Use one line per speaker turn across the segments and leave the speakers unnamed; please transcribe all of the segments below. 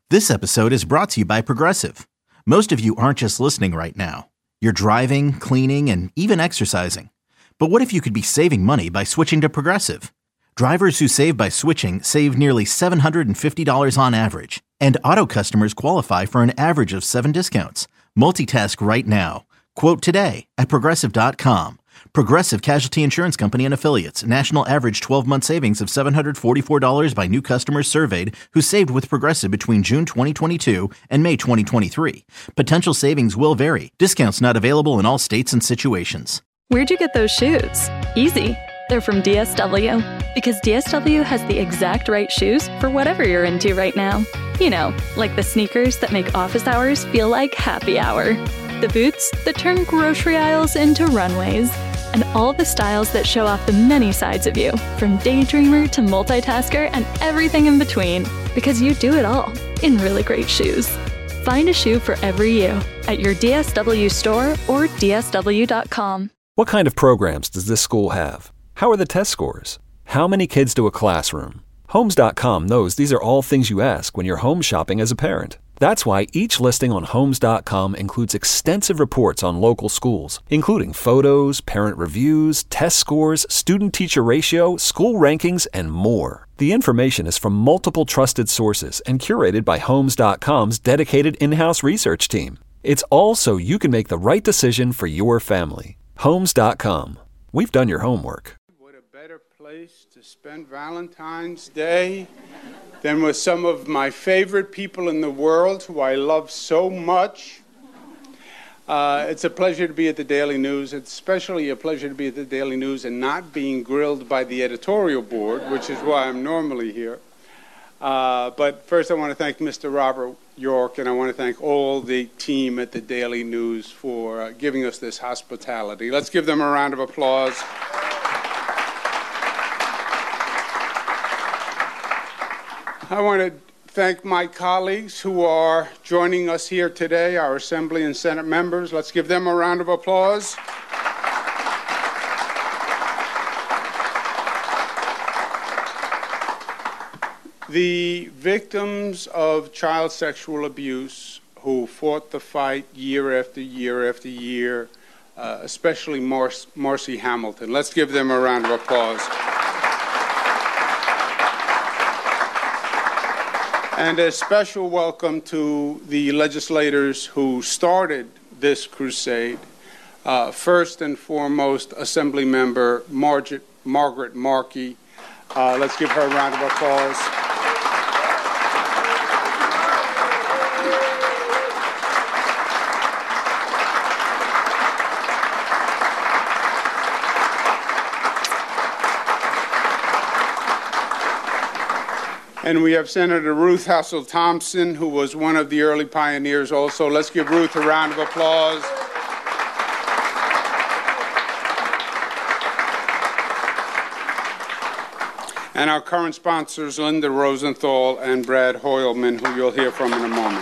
This episode is brought to you by Progressive. Most of you aren't just listening right now. You're driving, cleaning, and even exercising. But what if you could be saving money by switching to Progressive? Drivers who save by switching save nearly $750 on average. And auto customers qualify for an average of 7 discounts. Multitask right now. Quote today at Progressive.com. Progressive Casualty Insurance Company and Affiliates. National average 12-month savings of $744 by new customers surveyed who saved with Progressive between June 2022 and May 2023. Potential savings will vary. Discounts not available in all states and situations.
Where'd you get those shoes? Easy. They're from DSW. Because DSW has the exact right shoes for whatever you're into right now. You know, like the sneakers that make office hours feel like happy hour. The boots that turn grocery aisles into runways. And all the styles that show off the many sides of you, from daydreamer to multitasker and everything in between, because you do it all in really great shoes. Find a shoe for every you at your DSW store or dsw.com.
What kind of programs does this school have? How are the test scores? How many kids do a classroom? Homes.com knows these are all things you ask when you're home shopping as a parent. That's why each listing on Homes.com includes extensive reports on local schools, including photos, parent reviews, test scores, student-teacher ratio, school rankings, and more. The information is from multiple trusted sources and curated by Homes.com's dedicated in-house research team. It's all so you can make the right decision for your family. Homes.com. We've done your homework.
What a better place to spend Valentine's Day than with some of my favorite people in the world who I love so much. It's a pleasure to be at the Daily News. It's especially a pleasure to be at the Daily News and not being grilled by the editorial board, which is why I'm normally here. But first I want to thank Mr. Robert York, and I want to thank all the team at the Daily News for giving us this hospitality. Let's give them a round of applause. I want to thank my colleagues who are joining us here today, our Assembly and Senate members. Let's give them a round of applause. The victims of child sexual abuse who fought the fight year after year after year, especially Marcy Hamilton. Let's give them a round of applause. And a special welcome to the legislators who started this crusade. First and foremost, Assembly Member Margaret Markey. Let's give her a round of applause. And we have Senator Ruth Hassel Thompson, who was one of the early pioneers also. Let's give Ruth a round of applause. And our current sponsors, Linda Rosenthal and Brad Hoylman, who you'll hear from in a moment.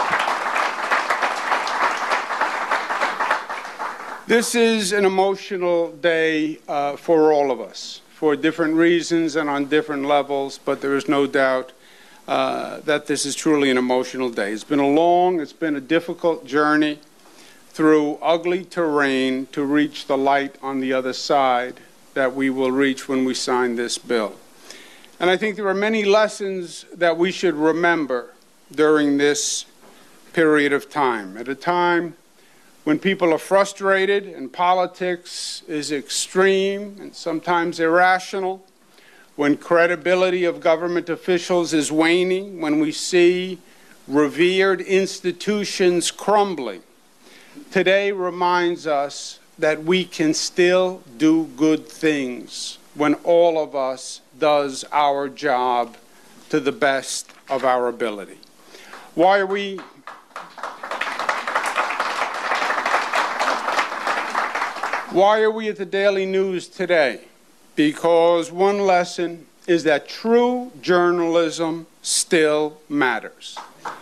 This is an emotional day for all of us, for different reasons and on different levels, but there is no doubt that this is truly an emotional day. It's been a difficult journey through ugly terrain to reach the light on the other side that we will reach when we sign this bill. And I think there are many lessons that we should remember during this period of time, at a time when people are frustrated and politics is extreme and sometimes irrational, when credibility of government officials is waning, when we see revered institutions crumbling. Today reminds us that we can still do good things when all of us does our job to the best of our ability. Why are we at the Daily News today? Because one lesson is that true journalism still matters.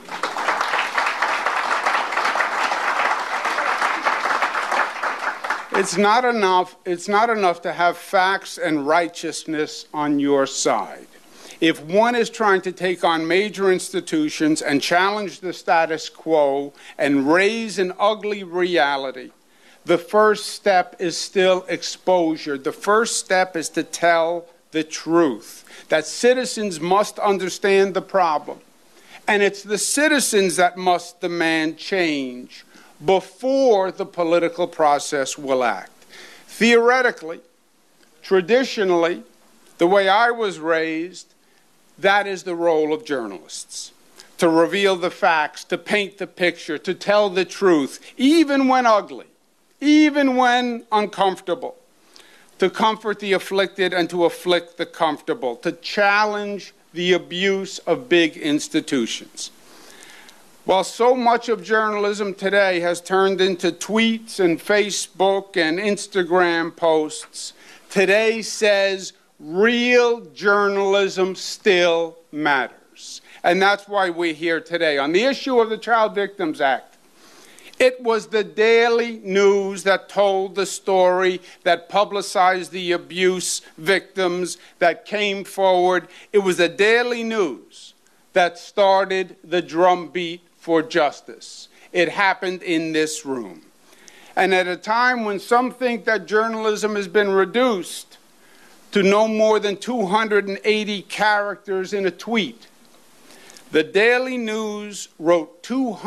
It's not enough to have facts and righteousness on your side. If one is trying to take on major institutions and challenge the status quo and raise an ugly reality, the first step is still exposure. The first step is to tell the truth, that citizens must understand the problem. And it's the citizens that must demand change before the political process will act. Theoretically, traditionally, the way I was raised, that is the role of journalists, to reveal the facts, to paint the picture, to tell the truth, even when ugly, even when uncomfortable, to comfort the afflicted and to afflict the comfortable, to challenge the abuse of big institutions. While so much of journalism today has turned into tweets and Facebook and Instagram posts, today says real journalism still matters. And that's why we're here today. On the issue of the Child Victims Act, it was the Daily News that told the story, that publicized the abuse victims, that came forward. It was the Daily News that started the drumbeat for justice. It happened in this room. And at a time when some think that journalism has been reduced to no more than 280 characters in a tweet, the Daily News wrote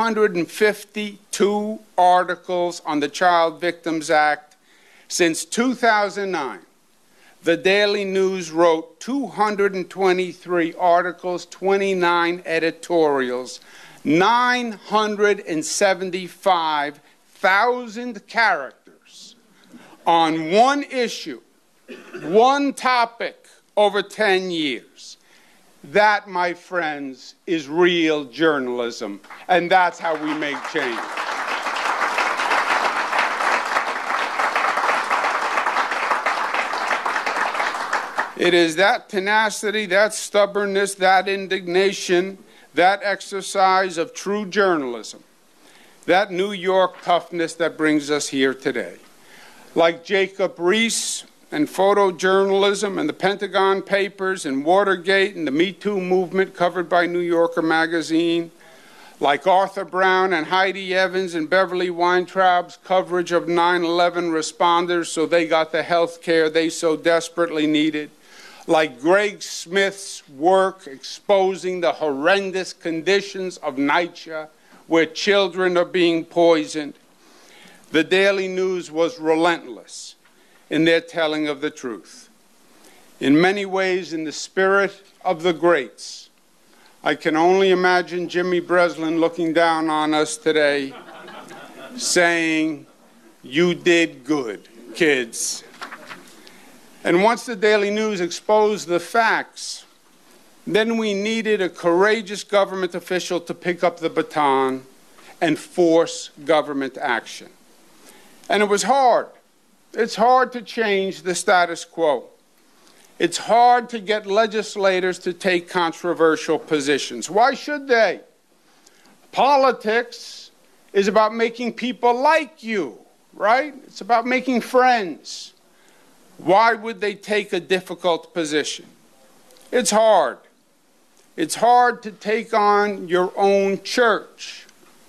252 articles on the Child Victims Act. Since 2009, the Daily News wrote 223 articles, 29 editorials, 975,000 characters on one issue, one topic over 10 years. That, my friends, is real journalism, and that's how we make change. It is that tenacity, that stubbornness, that indignation, that exercise of true journalism, that New York toughness that brings us here today. Like Jacob Riis and photojournalism and the Pentagon Papers and Watergate and the Me Too movement covered by New Yorker magazine, like Arthur Brown and Heidi Evans and Beverly Weintraub's coverage of 9/11 responders so they got the health care they so desperately needed, like Greg Smith's work exposing the horrendous conditions of NYCHA where children are being poisoned. The Daily News was relentless in their telling of the truth. In many ways, in the spirit of the greats, I can only imagine Jimmy Breslin looking down on us today saying, "You did good, kids." And once the Daily News exposed the facts, then we needed a courageous government official to pick up the baton and force government action. And it was hard. It's hard to change the status quo. It's hard to get legislators to take controversial positions. Why should they? Politics is about making people like you, right? It's about making friends. Why would they take a difficult position? It's hard. It's hard to take on your own church.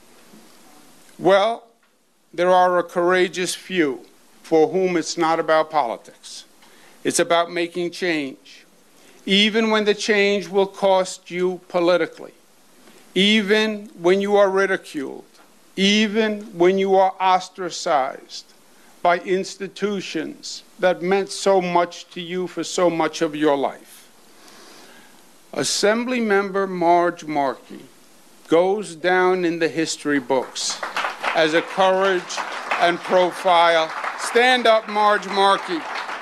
Well, there are a courageous few for whom it's not about politics. It's about making change, even when the change will cost you politically, even when you are ridiculed, even when you are ostracized by institutions that meant so much to you for so much of your life. Assemblymember Marge Markey goes down in the history books as a courage and profile. Stand up, Marge Markey.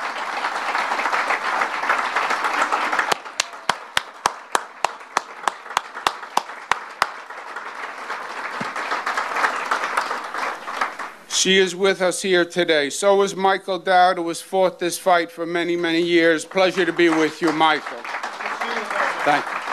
She is with us here today. So is Michael Dowd, who has fought this fight for many, many years. Pleasure to be with you, Michael. Thank you.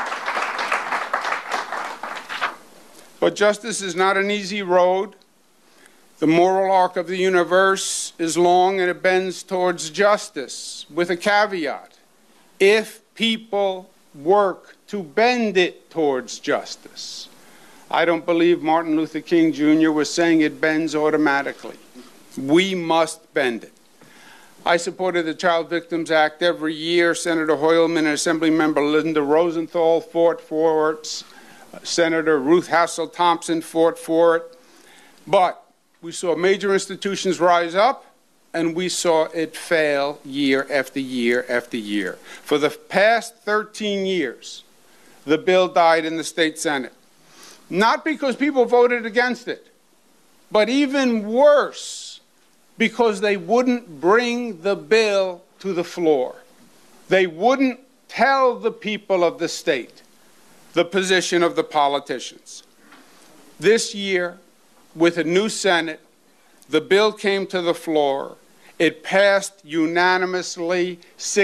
But justice is not an easy road. The moral arc of the universe is long and it bends towards justice, with a caveat. If people work to bend it towards justice. I don't believe Martin Luther King Jr. was saying it bends automatically. We must bend it. I supported the Child Victims Act every year. Senator Hoylman and Assemblymember Linda Rosenthal fought for it. Senator Ruth Hassel Thompson fought for it. But we saw major institutions rise up, and we saw it fail year after year after year. For the past 13 years, the bill died in the state Senate. Not because people voted against it, but even worse, because they wouldn't bring the bill to the floor. They wouldn't tell the people of the state the position of the politicians. This year, with a new Senate, the bill came to the floor. It passed unanimously,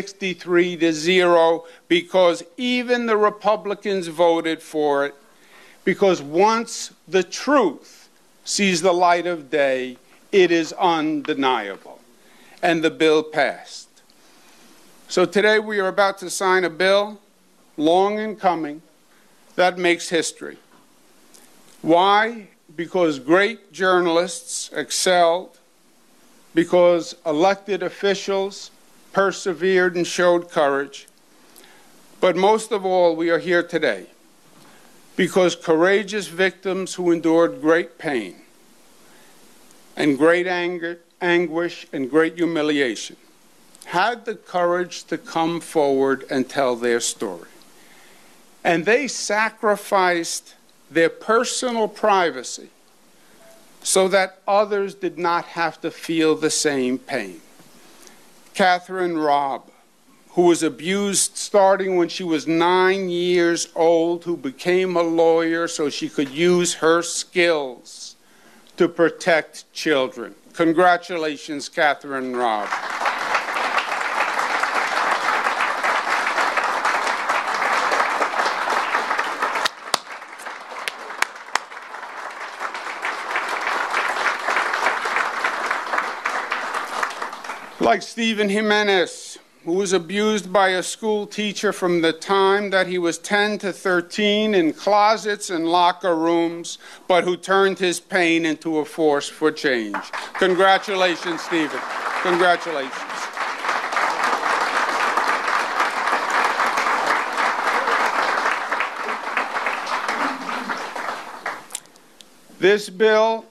63-0, because even the Republicans voted for it, because once the truth sees the light of day, it is undeniable. And the bill passed. So today we are about to sign a bill, long in coming, that makes history. Why? Because great journalists excelled, because elected officials persevered and showed courage. But most of all, we are here today because courageous victims who endured great pain and great anger, anguish and great humiliation had the courage to come forward and tell their story. And they sacrificed their personal privacy so that others did not have to feel the same pain. Catherine Robb, who was abused starting when she was 9 years old, who became a lawyer so she could use her skills to protect children. Congratulations, Catherine Robb. Like Stephen Jimenez, who was abused by a school teacher from the time that he was 10 to 13 in closets and locker rooms, but who turned his pain into a force for change. Congratulations, Stephen. Congratulations. This bill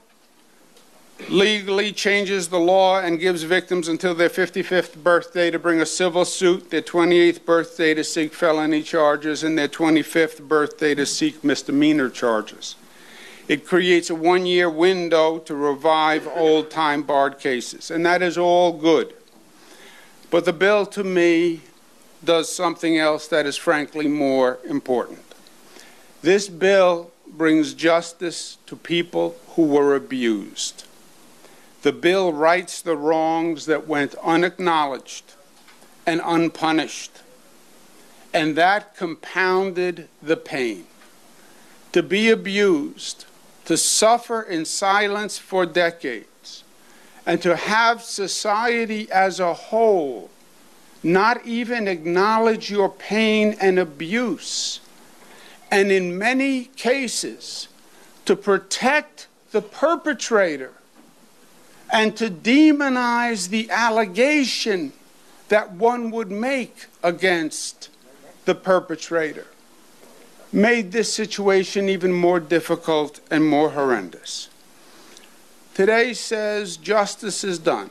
legally changes the law and gives victims until their 55th birthday to bring a civil suit, their 28th birthday to seek felony charges, and their 25th birthday to seek misdemeanor charges. It creates a one-year window to revive old-time barred cases, and that is all good. But the bill, to me, does something else that is frankly more important. This bill brings justice to people who were abused. The bill rights the wrongs that went unacknowledged and unpunished, and that compounded the pain. To be abused, to suffer in silence for decades, and to have society as a whole not even acknowledge your pain and abuse, and in many cases, to protect the perpetrator and to demonize the allegation that one would make against the perpetrator, made this situation even more difficult and more horrendous. Today says justice is done.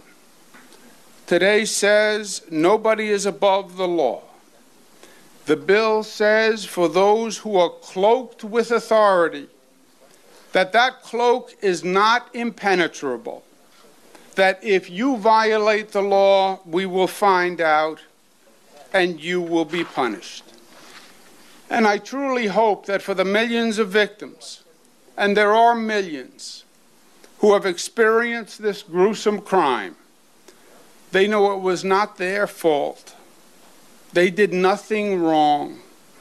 Today says nobody is above the law. The bill says for those who are cloaked with authority, that cloak is not impenetrable. That if you violate the law, we will find out and you will be punished. And I truly hope that for the millions of victims, and there are millions, who have experienced this gruesome crime, they know it was not their fault. They did nothing wrong.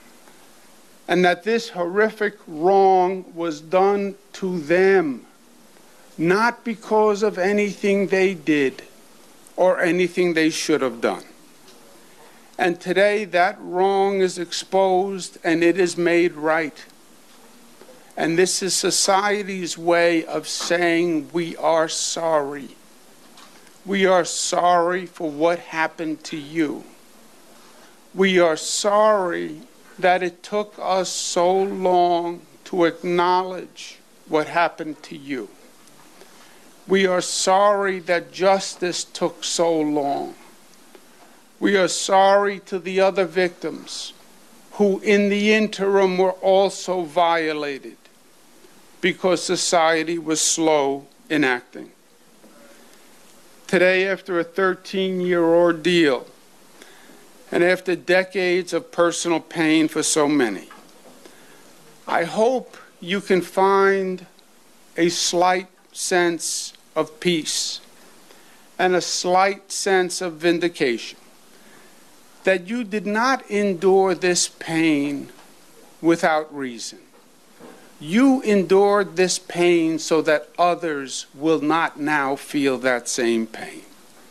And that this horrific wrong was done to them, not because of anything they did or anything they should have done. And today that wrong is exposed and it is made right. And this is society's way of saying we are sorry. We are sorry for what happened to you. We are sorry that it took us so long to acknowledge what happened to you. We are sorry that justice took so long. We are sorry to the other victims who in the interim were also violated because society was slow in acting. Today, after a 13-year ordeal, and after decades of personal pain for so many, I hope you can find a slight sense of peace and a slight sense of vindication that you did not endure this pain without reason. You endured this pain so that others will not now feel that same pain.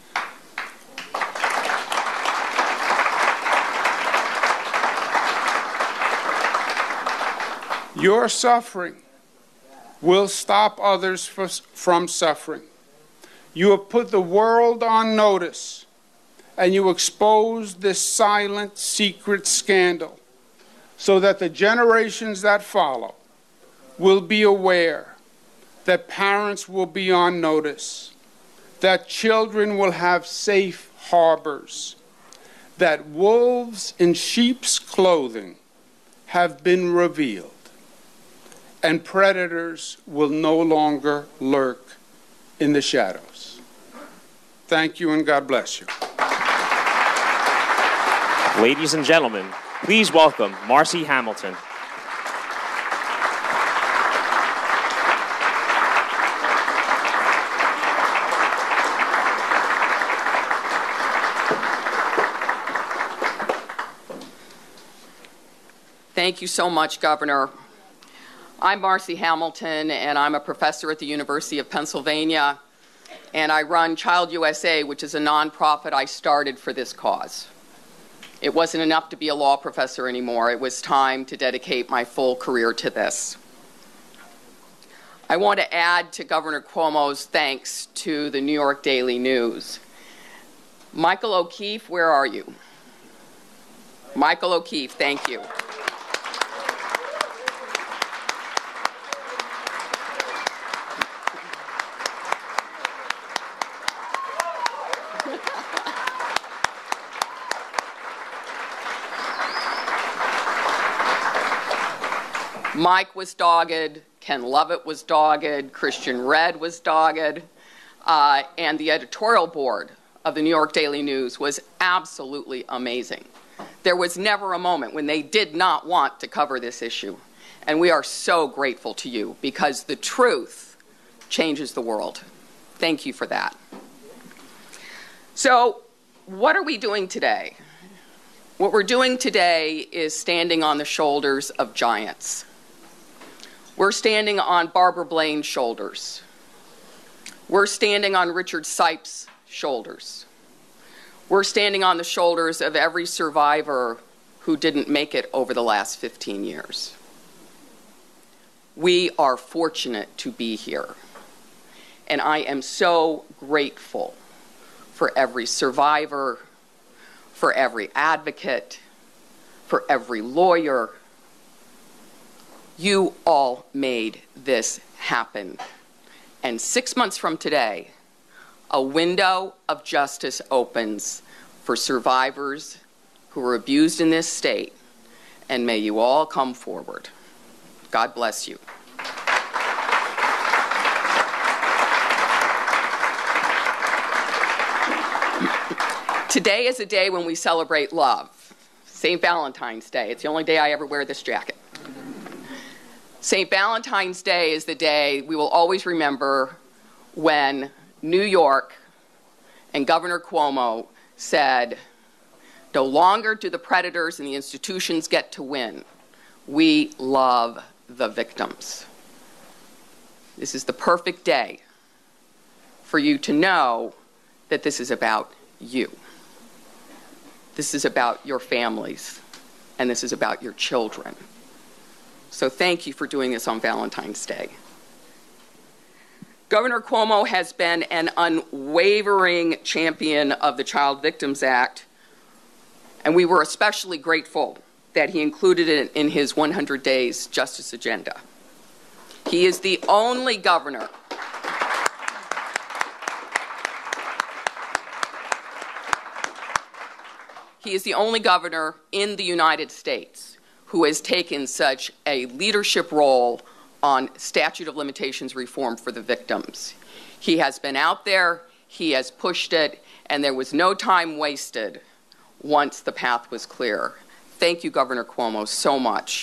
Your suffering will stop others from suffering. You have put the world on notice, and you expose this silent, secret scandal so that the generations that follow will be aware, that parents will be on notice, that children will have safe harbors, that wolves in sheep's clothing have been revealed, and predators will no longer lurk in the shadows. Thank you, and God bless you.
Ladies and gentlemen, please welcome Marcy Hamilton.
Thank you so much, Governor. I'm Marcy Hamilton, and I'm a professor at the University of Pennsylvania, and I run Child USA, which is a nonprofit I started for this cause. It wasn't enough to be a law professor anymore. It was time to dedicate my full career to this. I want to add to Governor Cuomo's thanks to the New York Daily News. Michael O'Keefe, where are you? Michael O'Keefe, thank you. Mike was dogged, Ken Lovett was dogged, Christian Redd was dogged, and the editorial board of the New York Daily News was absolutely amazing. There was never a moment when they did not want to cover this issue, and we are so grateful to you because the truth changes the world. Thank you for that. So, what are we doing today? What we're doing today is standing on the shoulders of giants. We're standing on Barbara Blaine's shoulders. We're standing on Richard Sipes' shoulders. We're standing on the shoulders of every survivor who didn't make it over the last 15 years. We are fortunate to be here. And I am so grateful for every survivor, for every advocate, for every lawyer. You all made this happen. And 6 months from today, a window of justice opens for survivors who were abused in this state. And may you all come forward. God bless you. Today is a day when we celebrate love. St. Valentine's Day. It's the only day I ever wear this jacket. St. Valentine's Day is the day we will always remember when New York and Governor Cuomo said, no longer do the predators and the institutions get to win. We love the victims. This is the perfect day for you to know that this is about you. This is about your families, and this is about your children. So thank you for doing this on Valentine's Day. Governor Cuomo has been an unwavering champion of the Child Victims Act, and we were especially grateful that he included it in his 100 Days Justice agenda. He is the only governor in the United States who has taken such a leadership role on statute of limitations reform for the victims. He has been out there, he has pushed it, and there was no time wasted once the path was clear. Thank you, Governor Cuomo, so much.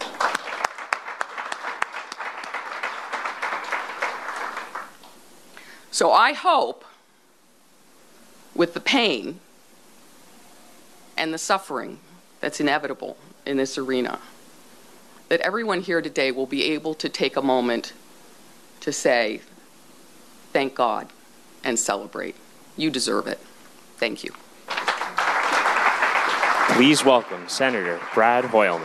So I hope, with the pain and the suffering that's inevitable in this arena, that everyone here today will be able to take a moment to say, thank God, and celebrate. You deserve it. Thank you.
Please welcome Senator Brad Hoylman.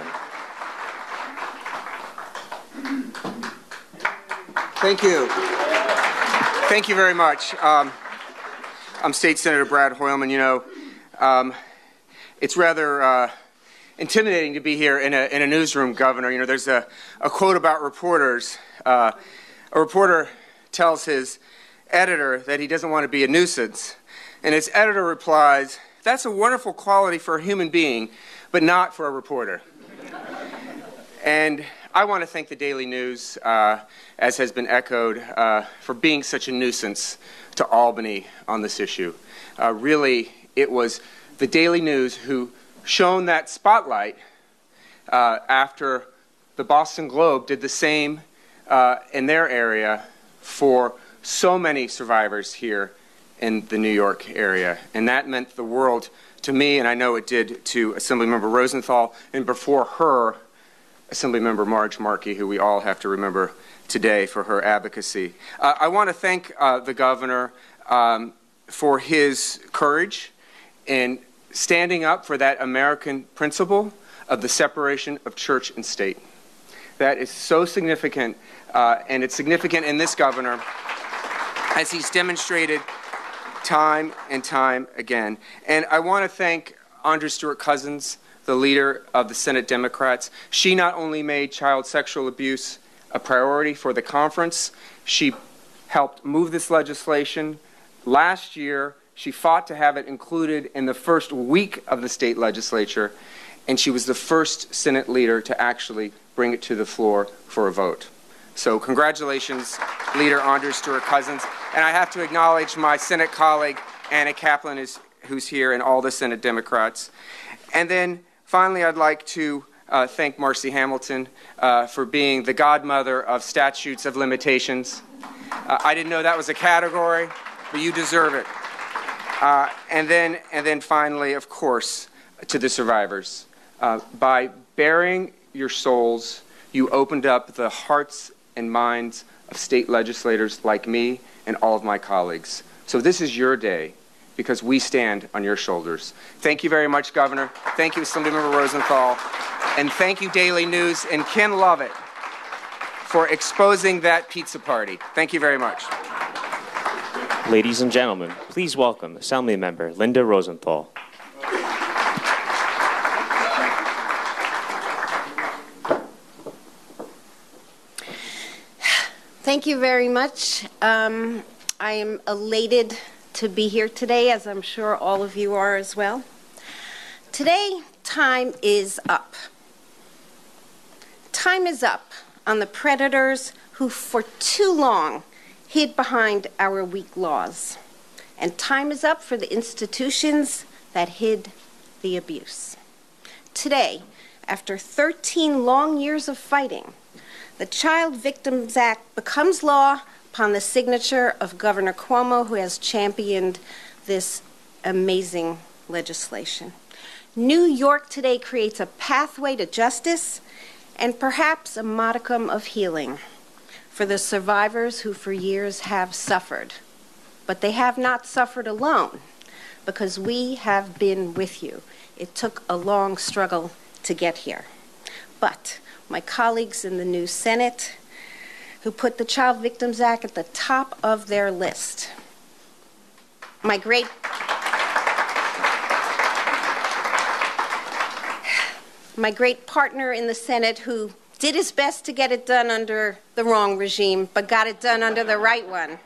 Thank you. Thank you very much. I'm State Senator Brad Hoylman. You know, it's rather intimidating to be here in a newsroom, Governor. You know, there's a quote about reporters. A reporter tells his editor that he doesn't want to be a nuisance, and his editor replies, "That's a wonderful quality for a human being, but not for a reporter." And I want to thank the Daily News, as has been echoed, for being such a nuisance to Albany on this issue. Really, it was the Daily News who shone that spotlight after the Boston Globe did the same in their area for so many survivors here in the New York area. And that meant the world to me, and I know it did to Assemblymember Rosenthal, and before her, Assemblymember Marge Markey, who we all have to remember today for her advocacy. I want to thank the governor for his courage in standing up for that American principle of the separation of church and state. That is so significant, and it's significant in this governor, as he's demonstrated time and time again. And I want to thank Andrea Stewart-Cousins, the leader of the Senate Democrats. She not only made child sexual abuse a priority for the conference, she helped move this legislation. Last year, she fought to have it included in the first week of the state legislature, and she was the first Senate leader to actually bring it to the floor for a vote. So congratulations, Leader Andrea Stewart-Cousins. And I have to acknowledge my Senate colleague, Anna Kaplan, who's here, and all the Senate Democrats. And then finally, I'd like to thank Marcy Hamilton for being the godmother of statutes of limitations. I didn't know that was a category, but you deserve it. And then finally, of course, to the survivors. By baring your souls, you opened up the hearts and minds of state legislators like me and all of my colleagues. So this is your day, because we stand on your shoulders. Thank you very much, Governor. Thank you, Assemblymember Rosenthal. And thank you, Daily News and Ken Lovett, for exposing that pizza party. Thank you very much.
Ladies and gentlemen, please welcome Assemblymember Linda Rosenthal.
Thank you very much. I am elated to be here today, as I'm sure all of you are as well. Today, time is up. Time is up on the predators who for too long hid behind our weak laws. And time is up for the institutions that hid the abuse. Today, after 13 long years of fighting, the Child Victims Act becomes law upon the signature of Governor Cuomo, who has championed this amazing legislation. New York today creates a pathway to justice and perhaps a modicum of healing for the survivors who for years have suffered. But they have not suffered alone. because we have been with you. It took a long struggle to get here. But my colleagues in the new Senate, who put the Child Victims Act at the top of their list, my great partner in the Senate, who did his best to get it done under the wrong regime, but got it done under the right one.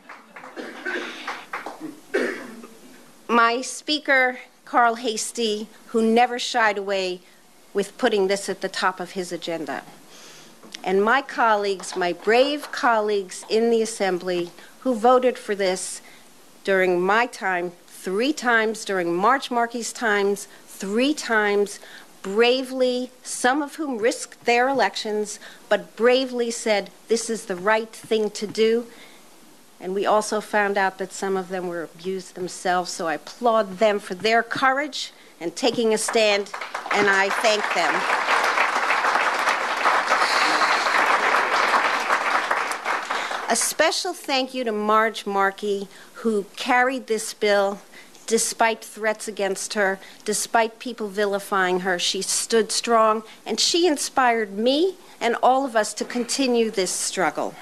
My Speaker, Carl Heastie, who never shied away with putting this at the top of his agenda. And my colleagues, my brave colleagues in the Assembly, who voted for this during my time, 3 times, during March Markey's times, 3 times, bravely, some of whom risked their elections, but bravely said this is the right thing to do. And we also found out that some of them were abused themselves, so I applaud them for their courage and taking a stand, and I thank them. A special thank you to Marge Markey, who carried this bill despite threats against her, despite people vilifying her. She stood strong, and she inspired me and all of us to continue this struggle.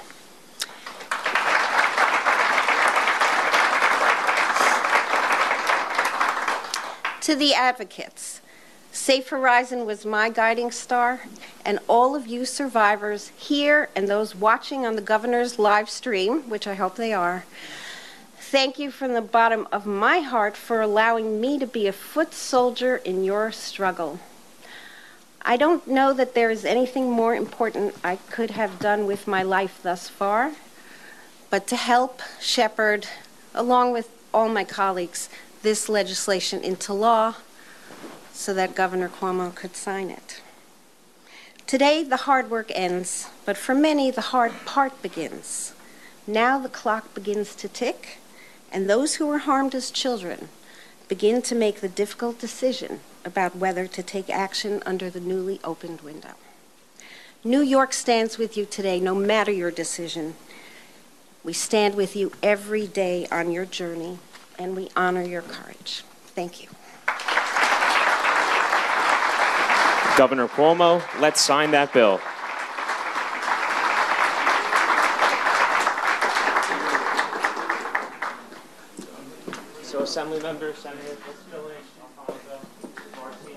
To the advocates, Safe Horizon was my guiding star, and all of you survivors here and those watching on the governor's live stream, which I hope they are, thank you from the bottom of my heart for allowing me to be a foot soldier in your struggle. I don't know that there is anything more important I could have done with my life thus far, but to help shepherd, along with all my colleagues, this legislation into law so that Governor Cuomo could sign it. Today, the hard work ends, but for many, the hard part begins. Now the clock begins to tick, and those who were harmed as children begin to make the difficult decision about whether to take action under the newly opened window. New York stands with you today, no matter your decision. We stand with you every day on your journey, and we honor your courage. Thank you.
Governor Cuomo, let's sign that bill. So, Assembly members, Senator Village, Alfonso, Marcy.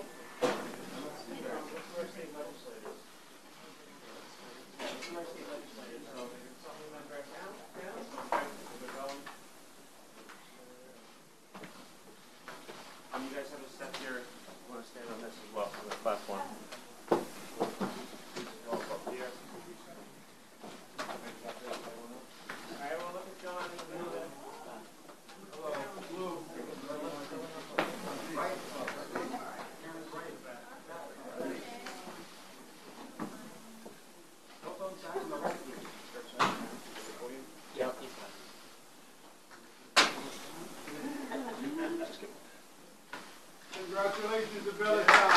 You guys have a step here. You want to stand on this as well on the platform.
Congratulations, the bill is done.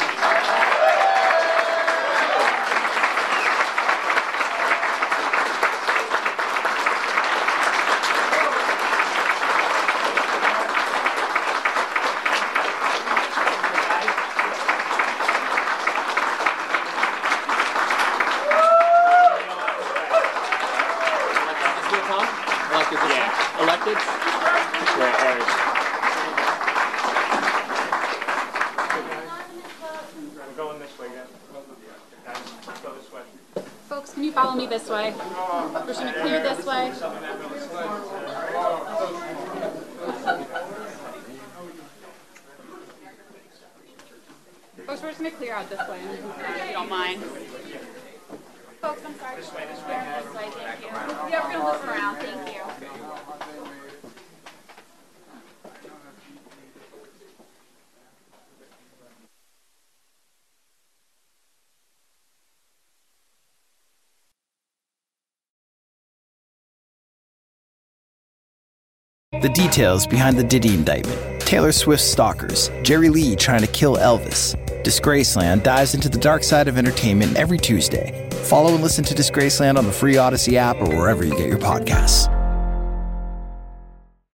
Elected? Right, We're going this way, guys. Go this way.
Folks, can you follow me this way? We're just going to clear this way. Folks, we're just going to clear out this way, if you don't mind. Folks, I'm sorry. This way, thank you. Yeah, we're going to listen around, thank you.
The details behind the Diddy indictment, Taylor Swift's stalkers, Jerry Lee trying to kill Elvis. Disgraceland dives into the dark side of entertainment every Tuesday. Follow and listen to Disgraceland on the free Odyssey app or wherever you get your podcasts.